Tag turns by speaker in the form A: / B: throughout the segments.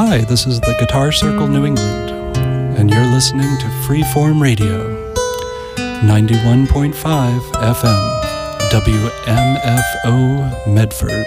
A: Hi, this is the Guitar Circle New England, and you're listening to Freeform Radio, 91.5 FM, WMFO Medford.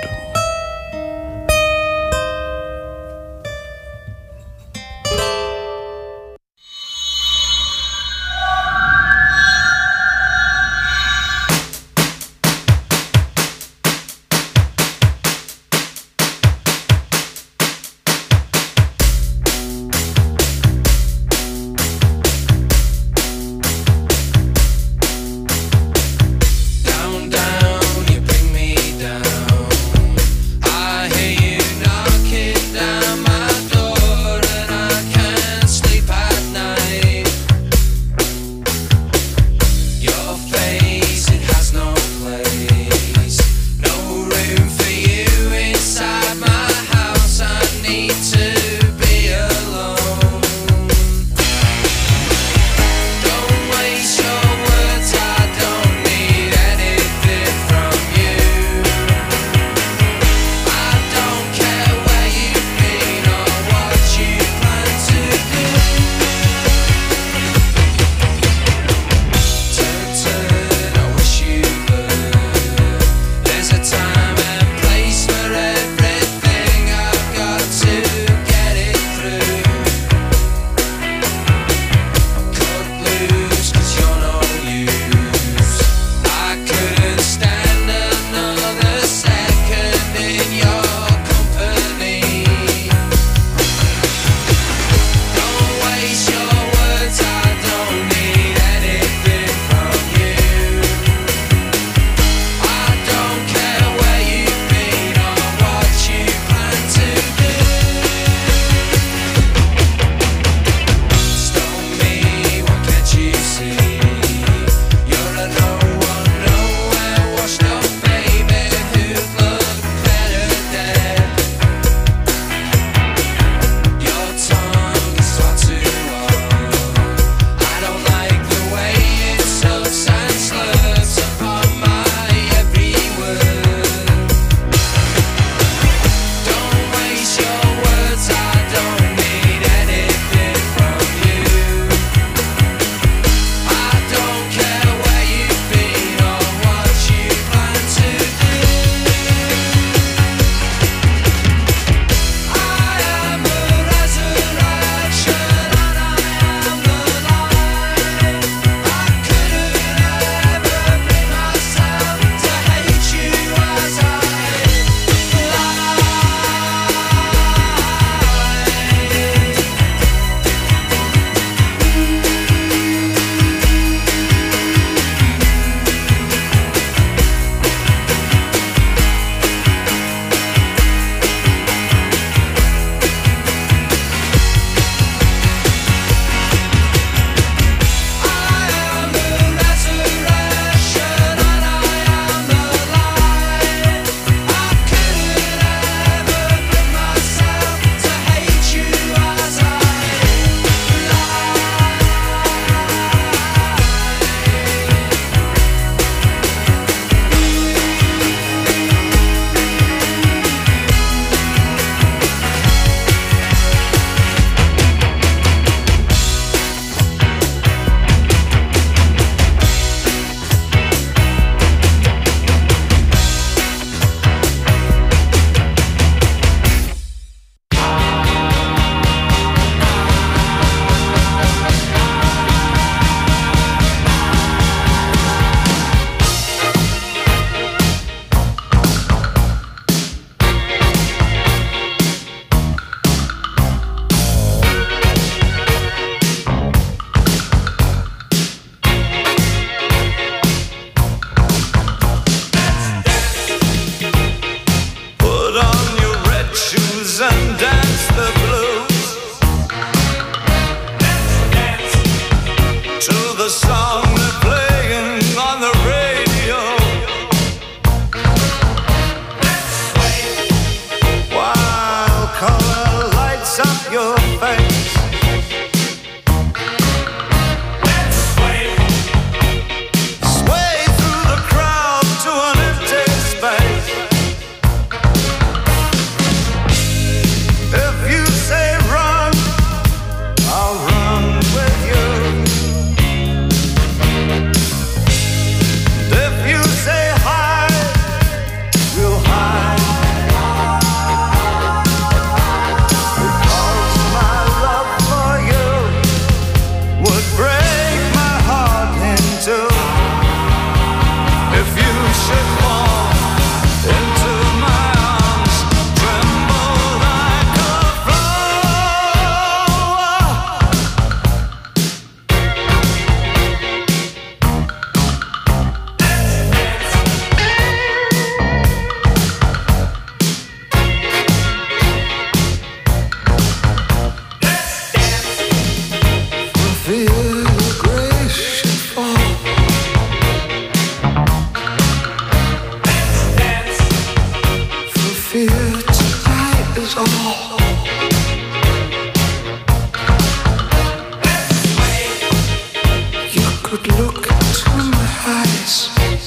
B: If you say could look into my eyes.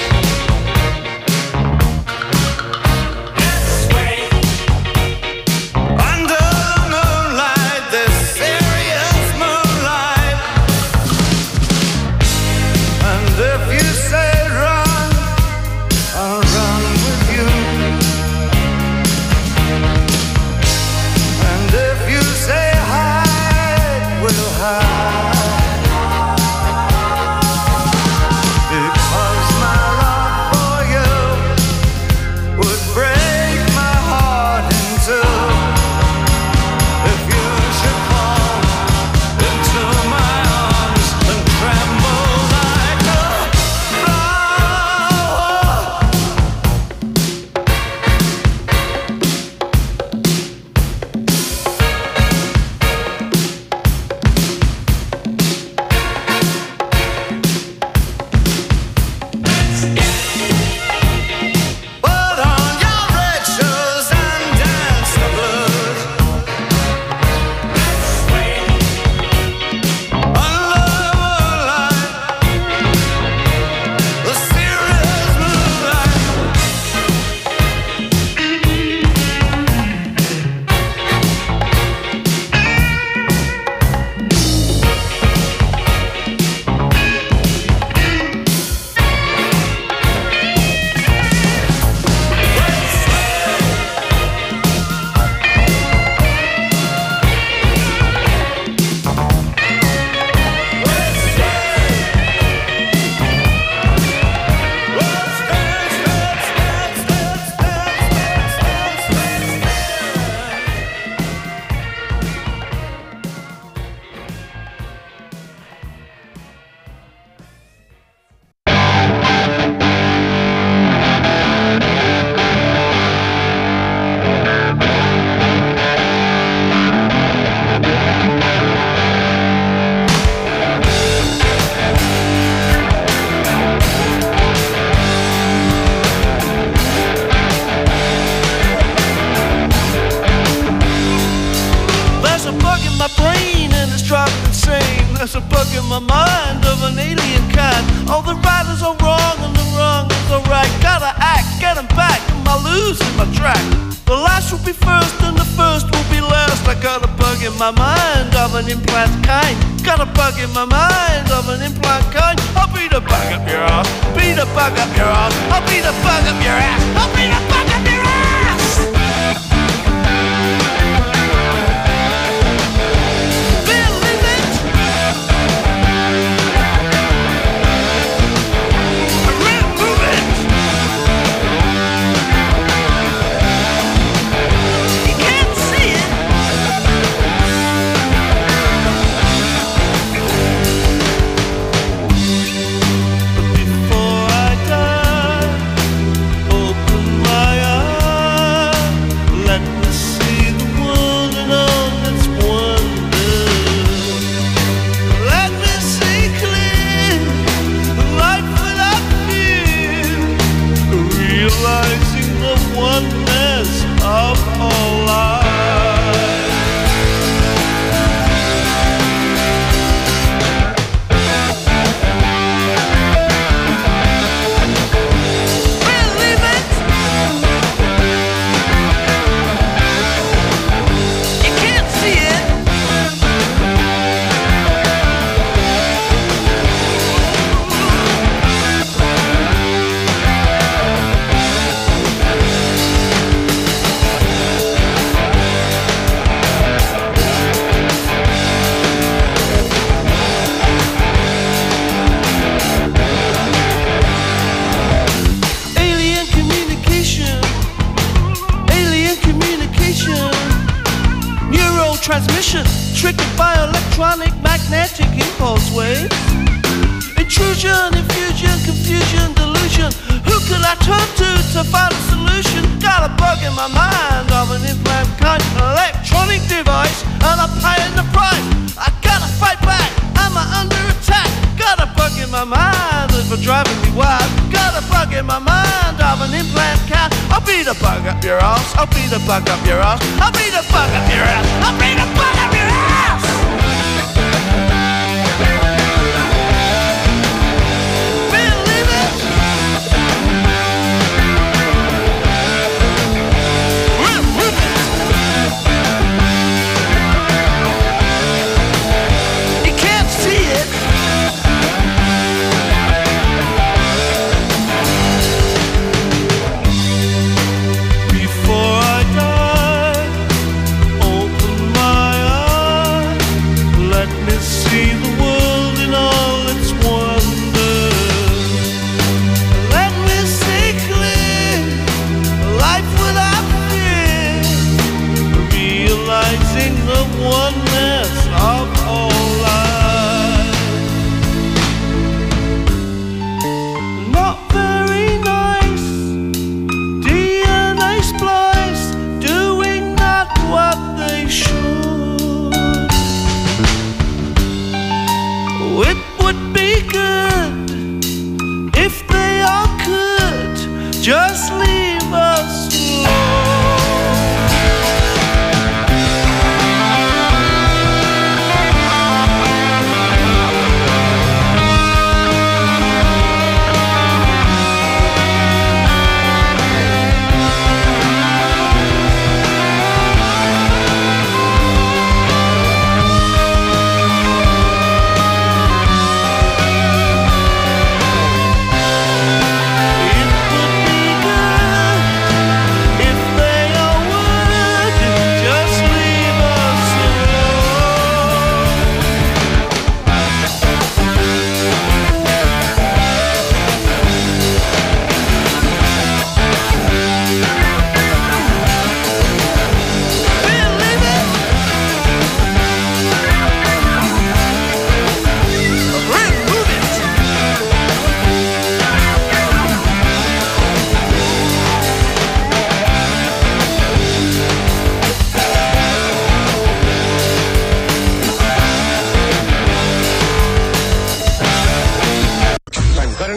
C: There's a bug in my mind of an alien kind. All the riders are wrong and the wrong is alright. Gotta act, get them back, am I losing my track? The last will be first and the first will be last. I got a bug in my mind of an implant kind. Got a bug in my mind of an implant kind. I'll be the bug up your ass, be the bug up your ass. I'll be the bug up your ass, I'll be the bug up your ass. Transmission triggered by electronic magnetic impulse waves. Intrusion, infusion, confusion, delusion. Who could I turn to find a solution? Got a bug in my mind of an implant kind, electronic device, and I'm paying the price. I gotta fight back, I'm under attack. Got a bug in my mind for driving me wild. Got a bug in my mind of an implant cat. I'll be the bug up your ass, I'll be the bug up your ass, I'll be the bug up your ass, I'll be the bug up your ass.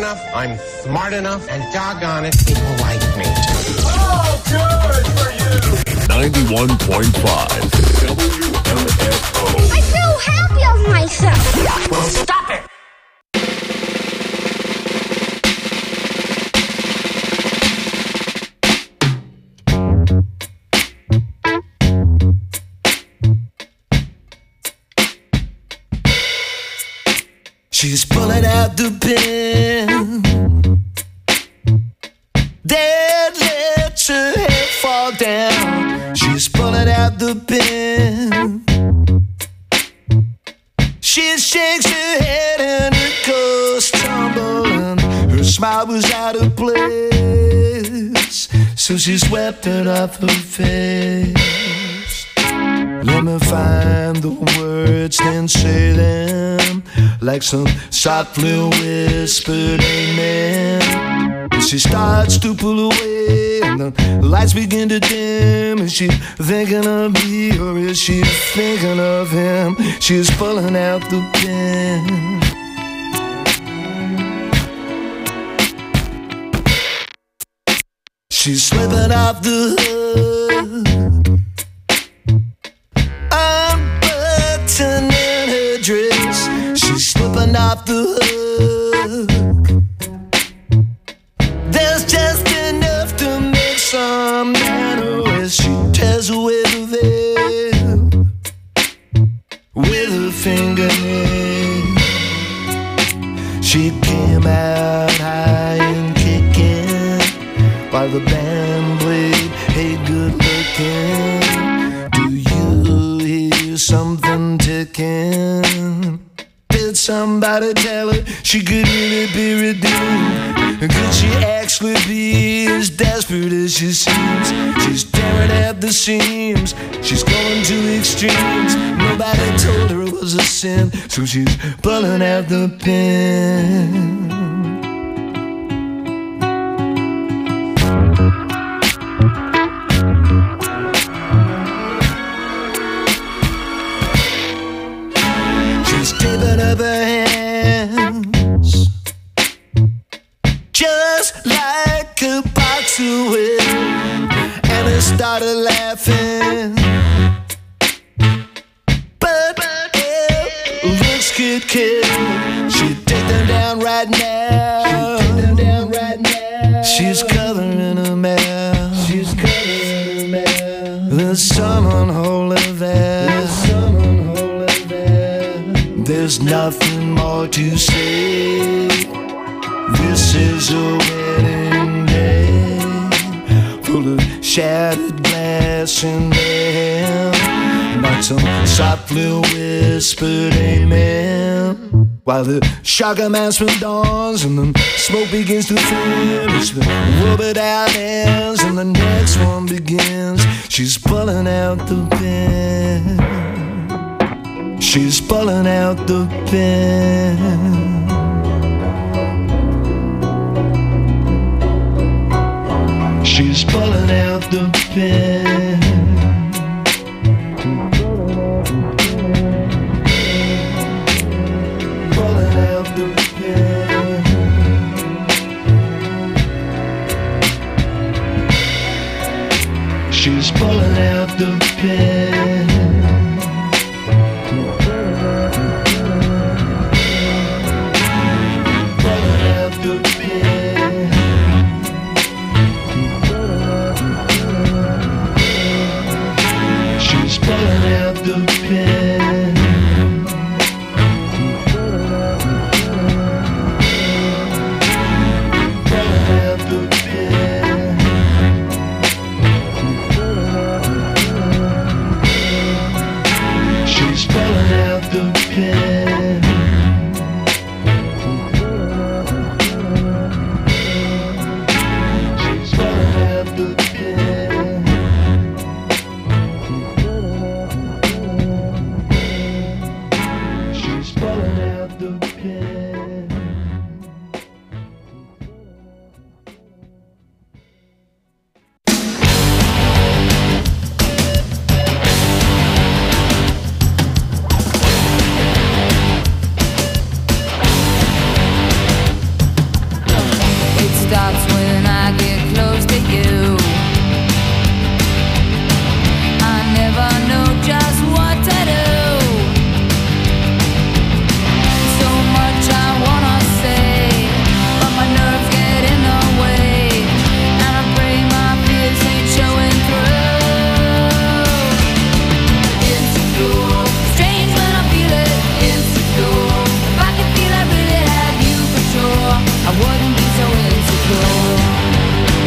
D: enough, I'm smart enough, and doggone it, people like me.
E: Oh, good for you!
F: 91.5 WMFO.
G: I feel happy of myself.
E: Well, stop it!
C: She's pulling out the pen that lets her head fall down. She's pulling out the pen. She shakes her head and it goes tumbling. Her smile was out of place, so she swept it off her face. Let me find the words, then say them like some softly whispered amen. And she starts to pull away, and the lights begin to dim. Is she thinking of me, or is she thinking of him? She's pulling out the pen. She's slipping off the hood, unbuttoning her dress. She's slipping off the hook. There's just enough to make some manner as she tears away the veil with her fingernail. She came out high and kicking while the band played Hey Good Looking. Do you hear something ticking? Did somebody tell her she could really be redeemed? Could she actually be as desperate as she seems? She's tearing at the seams, she's going to extremes. Nobody told her it was a sin, so she's pulling out the pen. Taping up her hands just like a box of wind, and I started laughing. But looks could kill. She'd take them down right now. She's coloring her mouth. There's someone holding there. There's nothing more to say. This is a wedding day, full of shattered glass and ham, not some softly whispered amen. While the shock announcement dawns and the smoke begins to thin, it's the rubber out ends and the next one begins. She's pulling out the pen. She's pulling out the pen. She's pulling out the pen. Pulling out the pen. She's pulling out the pen.
H: stops when I get close to you. I never know just what to do. So much I wanna say, but my nerves get in the way, and I pray my fears ain't showing through. Insecure, strange when I feel it. Insecure, if I could feel I really had you for sure, I wouldn't be so insecure.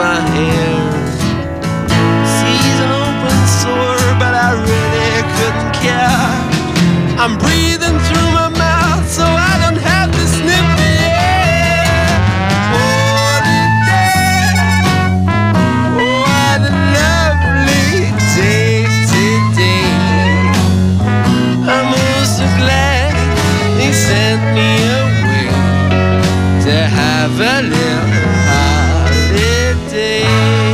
C: my hand. Sees an open sore, but I really couldn't care. I'm breathing through my mouth so I don't have to sniff the air. What a lovely day today. I'm so glad he sent me away to have a little holiday.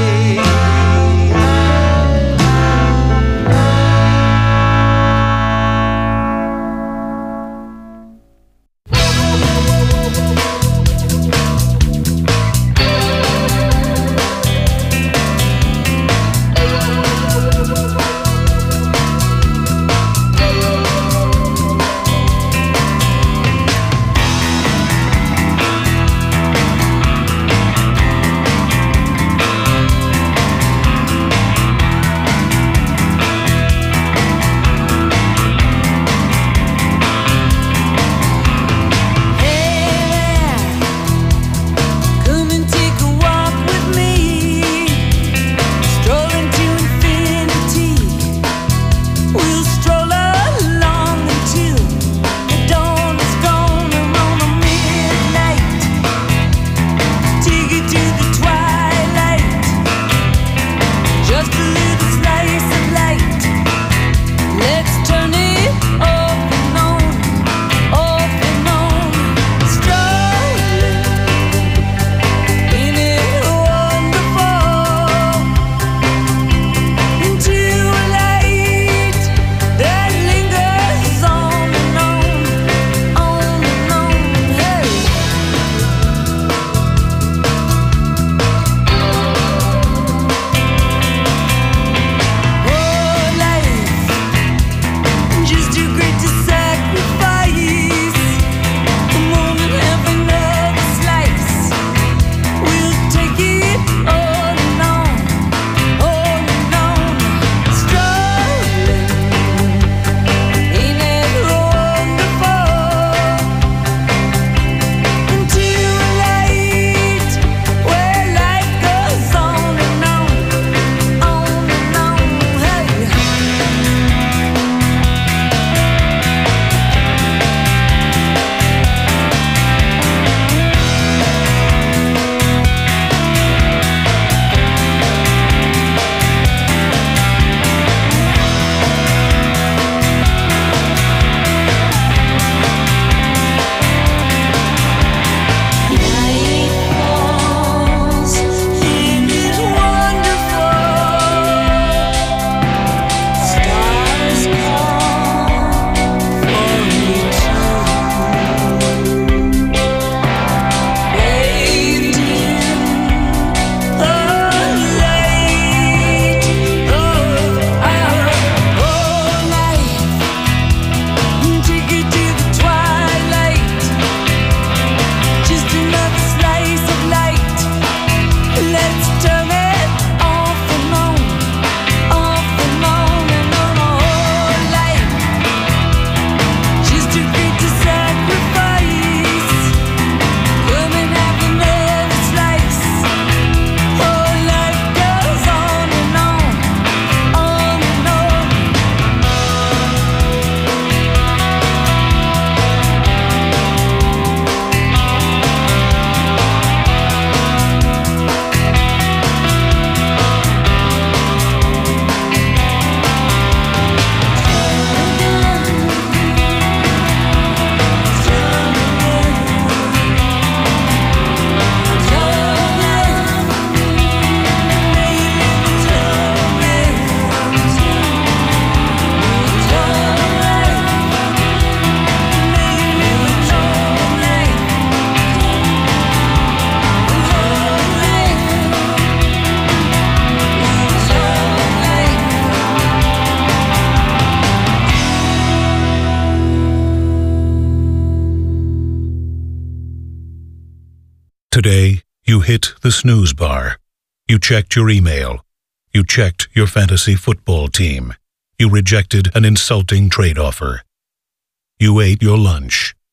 I: Today, you hit the snooze bar. You checked your email. You checked your fantasy football team. You rejected an insulting trade offer. You ate your lunch.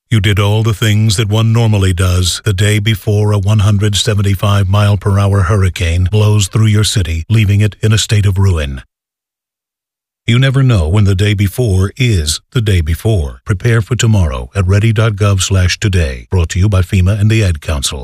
I: You did all the things that one normally does the day before a 175-mile-per-hour hurricane blows through your city, leaving it in a state of ruin. You never know when the day before is the day before. Prepare for tomorrow at ready.gov/today. Brought to you by FEMA and the Ad Council.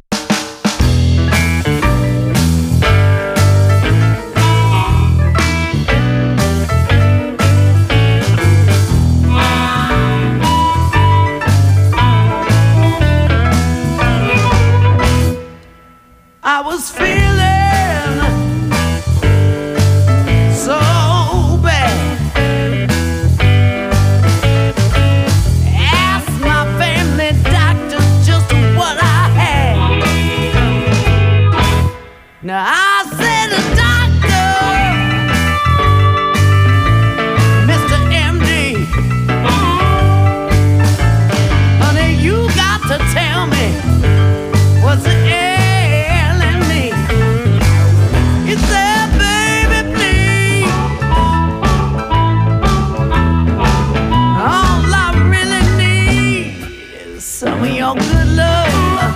C: I was feeling so bad. Asked my family doctor just what I had. Now I said, doctor, Mr. MD, honey, you got to tell me what's the some of your good love.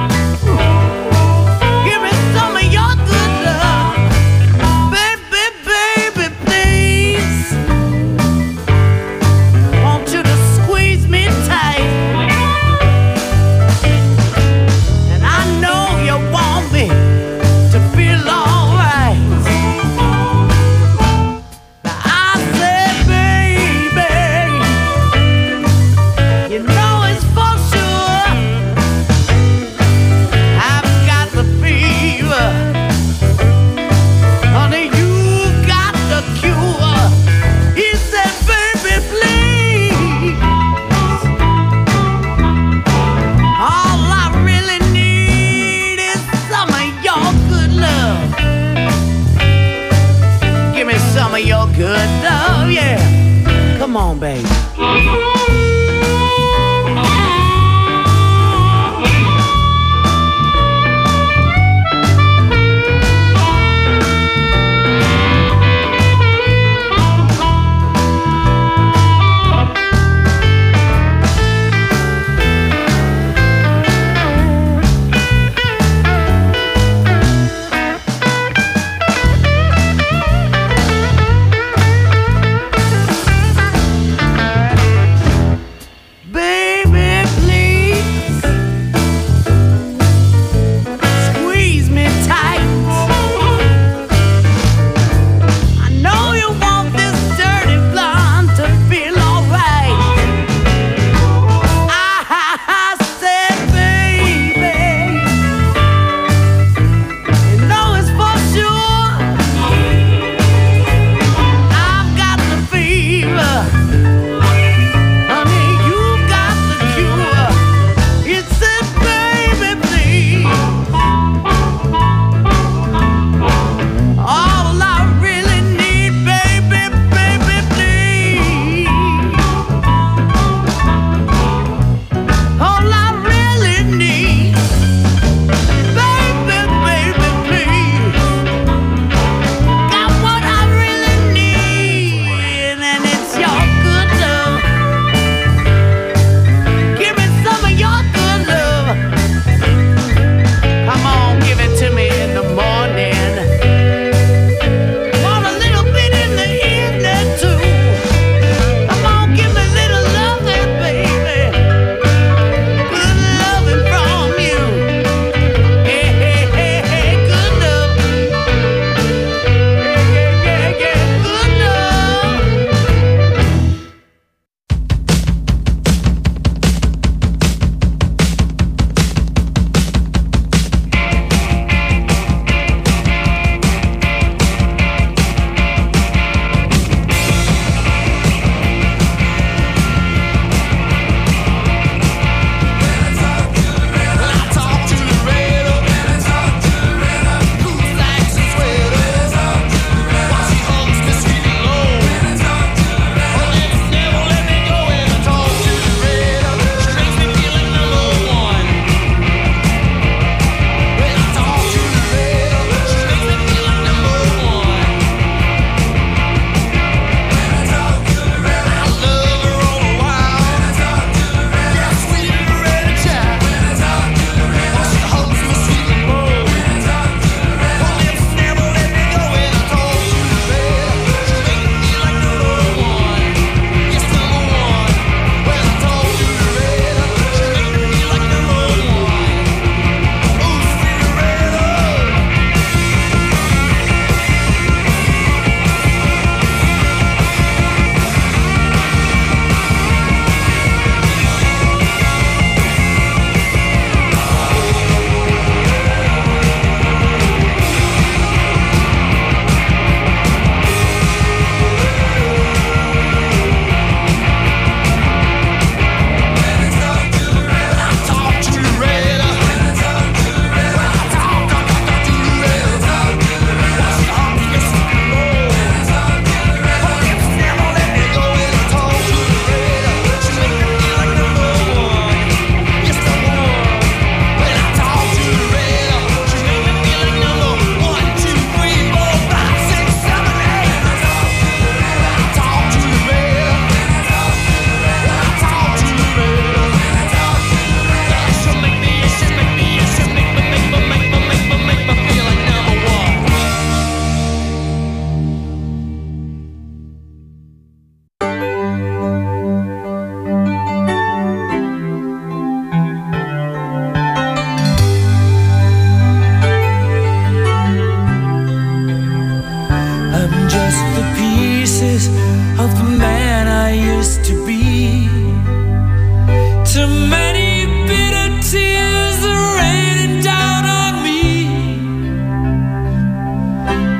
C: Give me some of your good love. Baby, baby, please. Want you to squeeze me tight. And I know you want me to feel alright. Now I said, baby, you know it's for sure. I've got the fever. Honey, you got the cure. He said, baby, please. All I really need is some of your good love. Give me some of your good love, yeah. Come on, baby.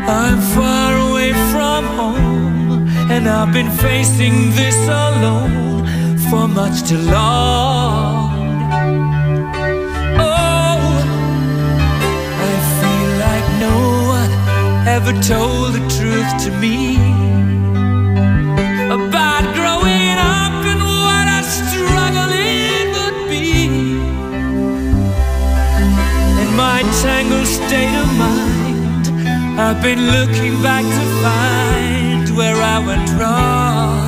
J: I'm far away from home, and I've been facing this alone for much too long. Oh, I feel like no one ever told the truth to me about growing up and what a struggle it would be. In my tangled state of mind, I've been looking back to find where I went wrong.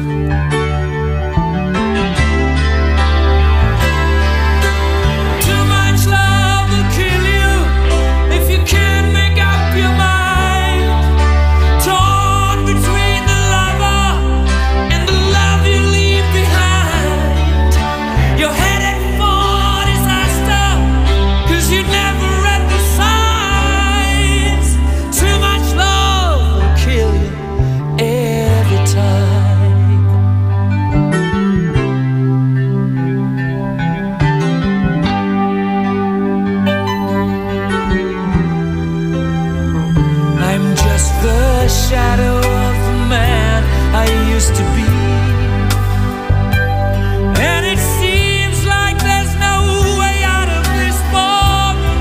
J: Too much love will kill you if you can't make up your mind. Torn between the lover and the love you leave behind. You're headed for disaster, 'cause you never read the signs. Too much love will kill you every time. I'm just the shadow of the man I used to be, and it seems like there's no way out of this moment.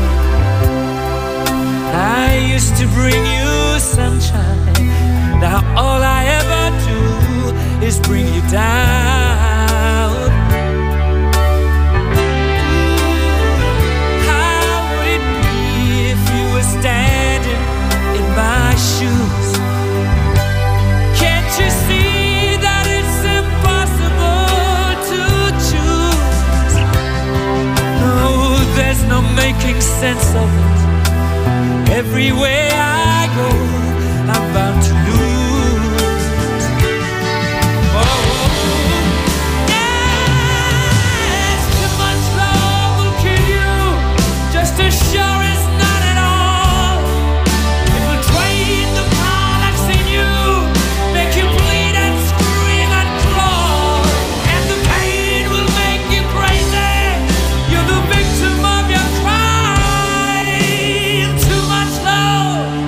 J: I used to bring you sunshine, now all I ever do is bring you down. How would it be if you were standing in my shoes? Can't you see that it's impossible to choose? No, there's no making sense of it. Everywhere I go, I'm bound to lose. Oh, yes, too much love will kill you, just as sure as not at all. It will drain the power that's in you, make you bleed and scream and crawl, and the pain will make you crazy. You're the victim of your crime. Too much love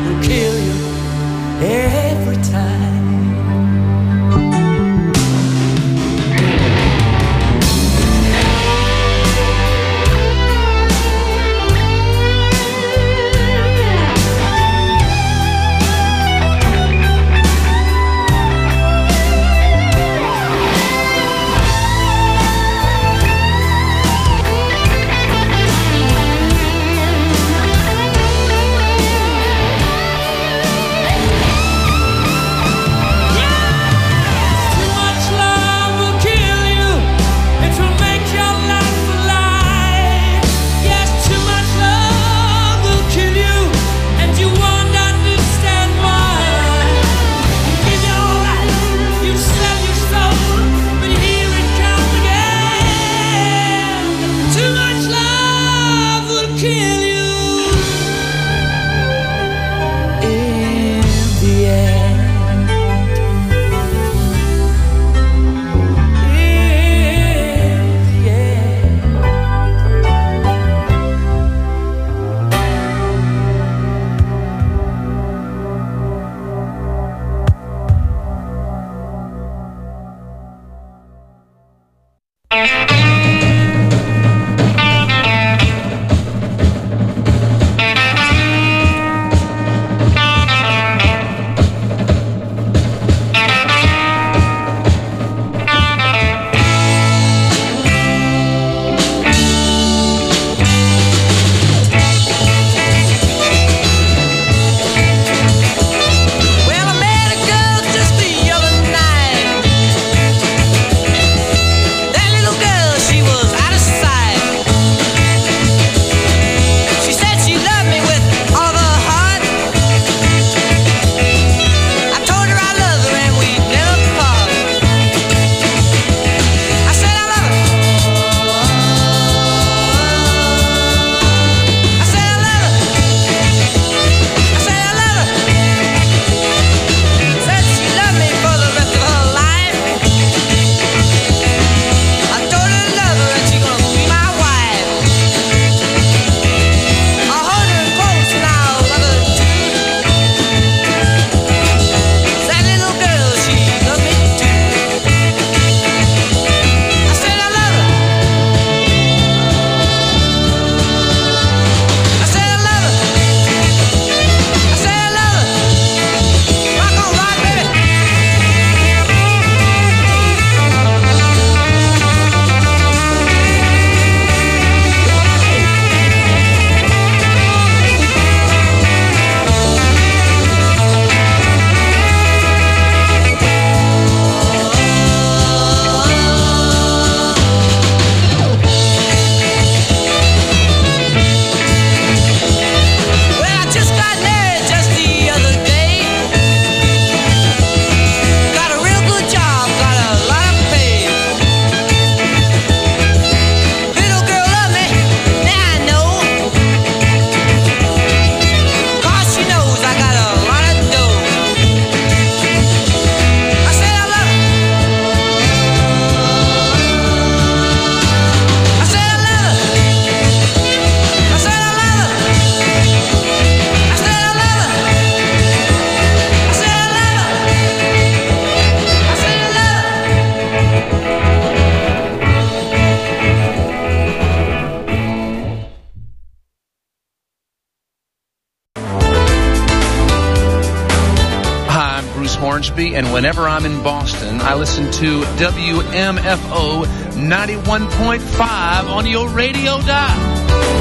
K: Hornsby, and whenever I'm in Boston, I listen to WMFO 91.5 on your radio dial.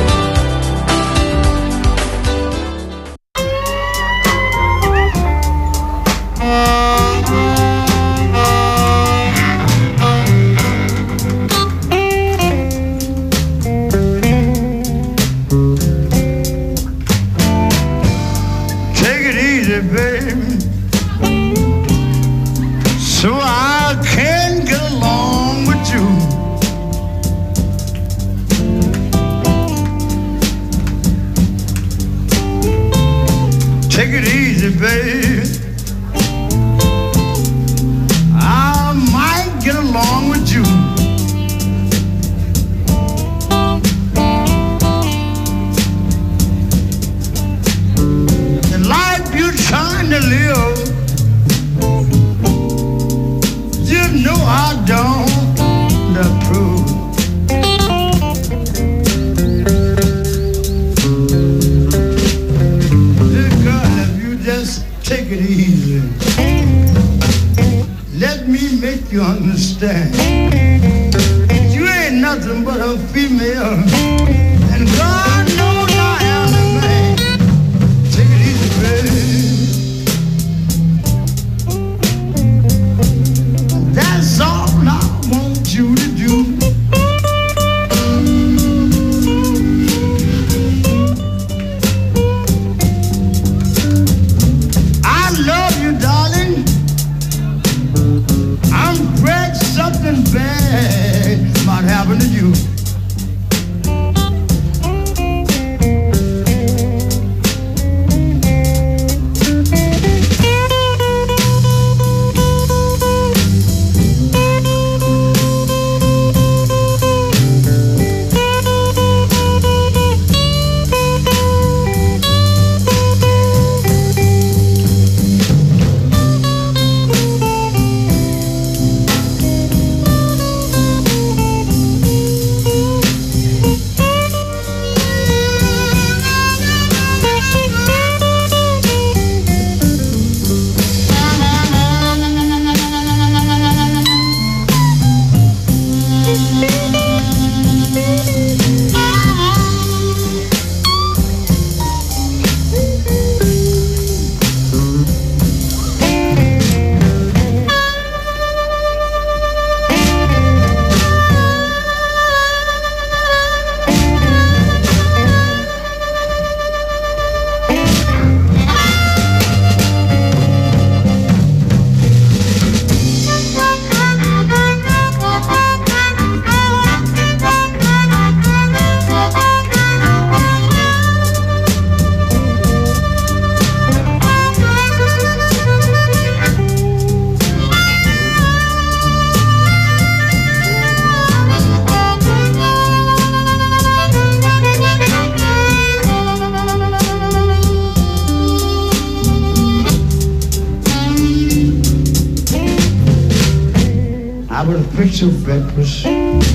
L: Breakfast,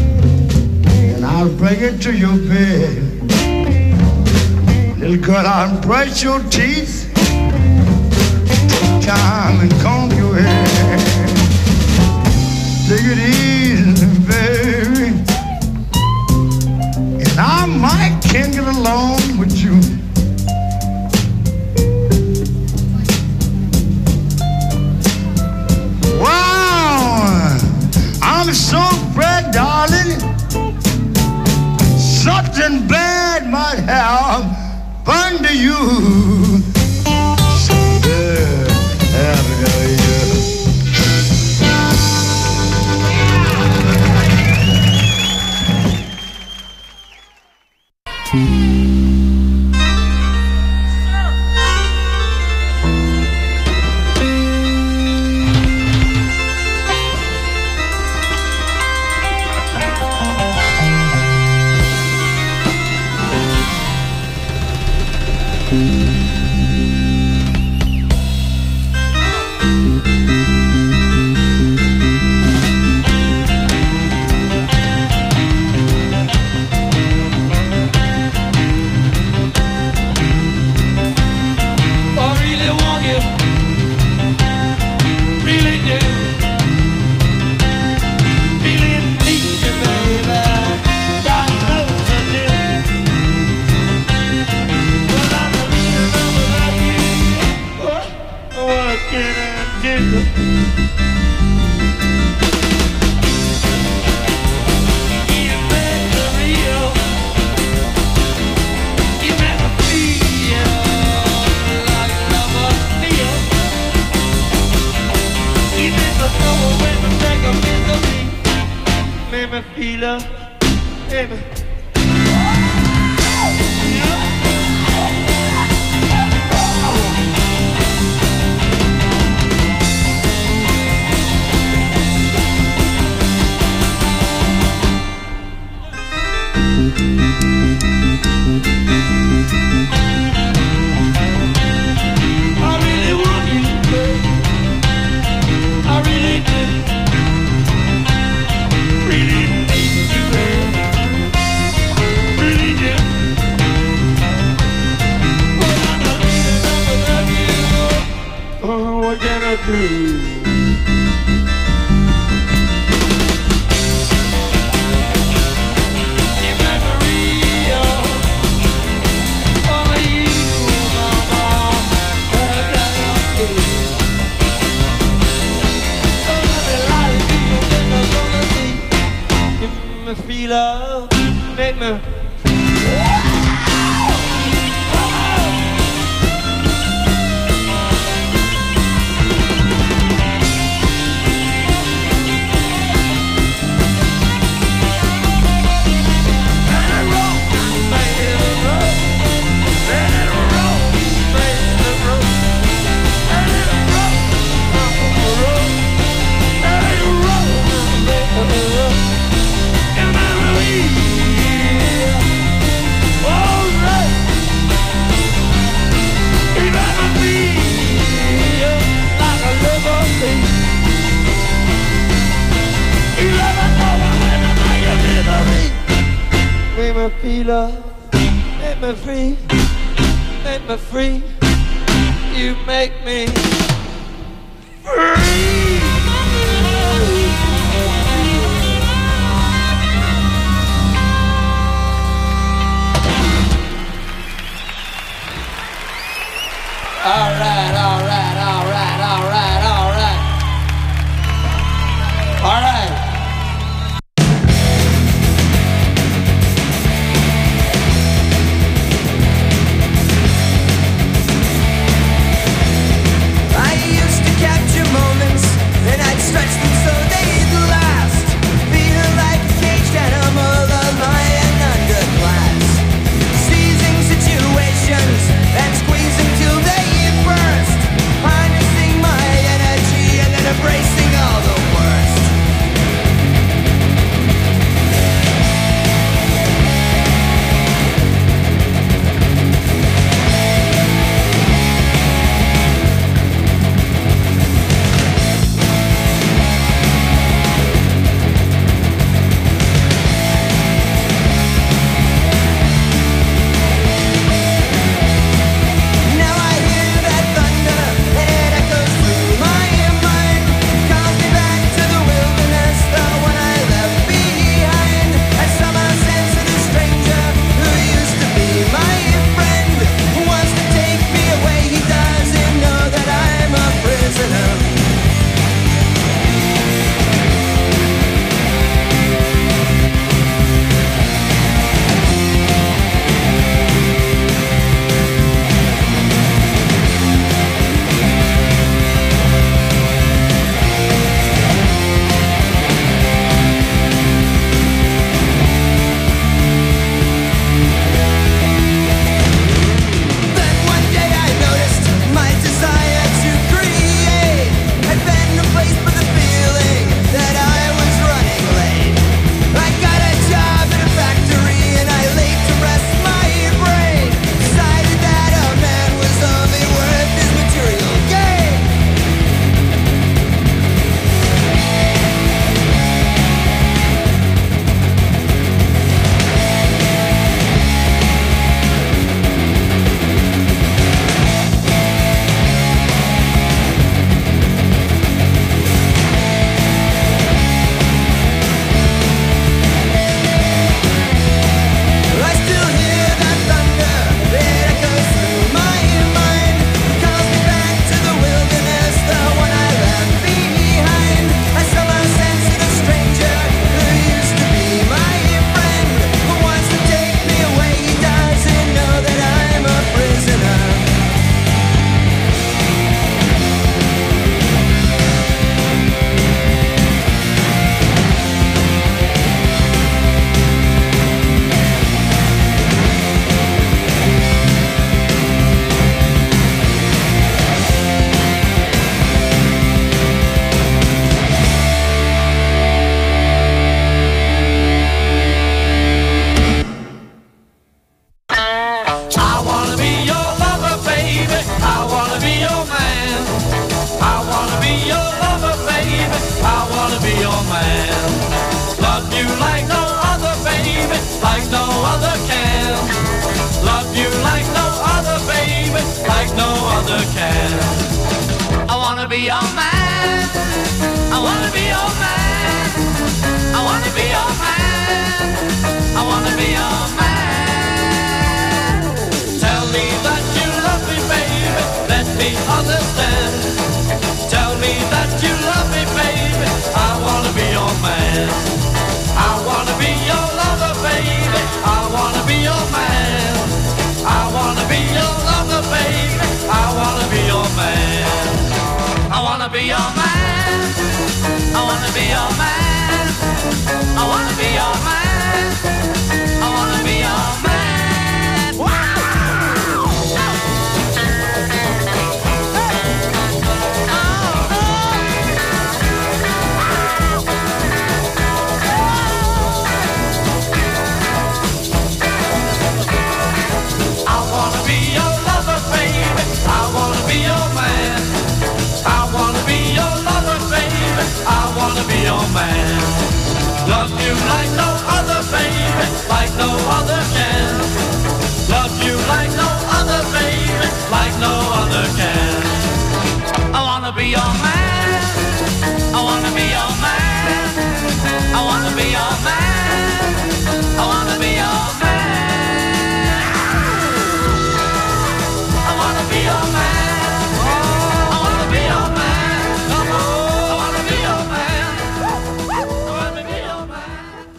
L: and I'll bring it to your bed. Little girl, I'll brush your teeth, time and comb your hair. Take it easy, baby, and I might can get along with you. I'm so afraid, darling, something bad might have happened to you.
C: feel love, make me. I really want you, babe. I really do. Really need you, babe. Really do. But I don't even love you. Oh, what can I do? Feel love, make me. Make me feel love, make me free, make me free. You make me free. All right, all right, all right, all right, all right. All right. I used to capture moments, and I'd stretch them so they'd last. Feel like a caged animal, a lion under glass. Seizing situations and squeezing till they burn. be your lover, baby. I wanna be your man. Love you like no other, baby, like no other can. Love you like no other, baby, like no other can. I wanna be your man. I wanna be your man. I wanna be your man. I wanna be your man. Tell me that you love me, baby. Let me understand. Tell me that you love me, baby. I wanna be your man. I wanna be your lover, baby. I wanna be your man. I wanna be your lover, baby. I wanna be your man. I wanna be your man. I wanna be your man. I wanna be your man. I wanna be your man. Wow! I wanna be your lover, baby. I wanna be your man. I wanna be your lover, baby. I wanna be your man. Love you like no other, baby, like no other can. Love you like no other, baby, like no other can. I wanna be your man. I wanna be your man. I wanna be your man. I wanna be your man. I wanna be your man. I wanna be your man. I wanna be your man. I wanna be your man.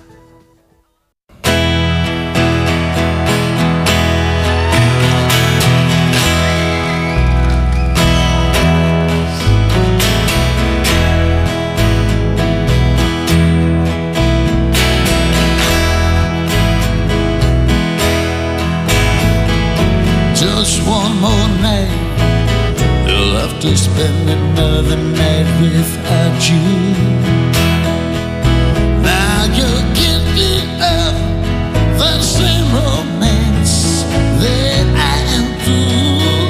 M: Just one more night, you'll have to spend another night without you. Now you're guilty of the same romance that I am through.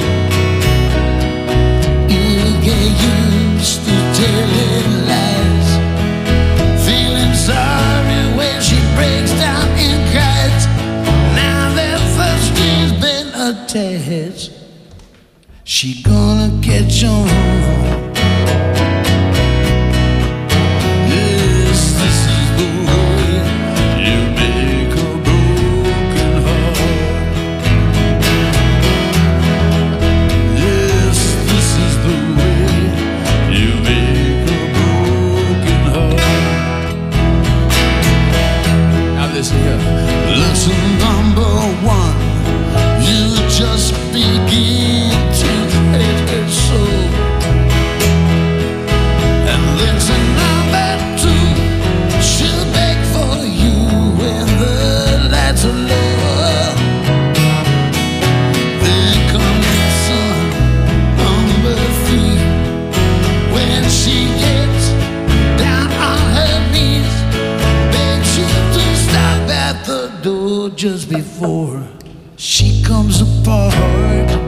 M: You get used to telling lies, feeling sorry when she breaks down and cries. Now that first day's been attached, she gonna catch on. Yes, this is the way you make a broken heart. Yes, this is the way you make a broken heart. Now listen here. Lesson number one. You just begin to hate her so. And lesson number two, she'll beg for you when the lights are low. Then comes lesson number three, when she gets down on her knees, begs you to stop at the door just before she comes apart.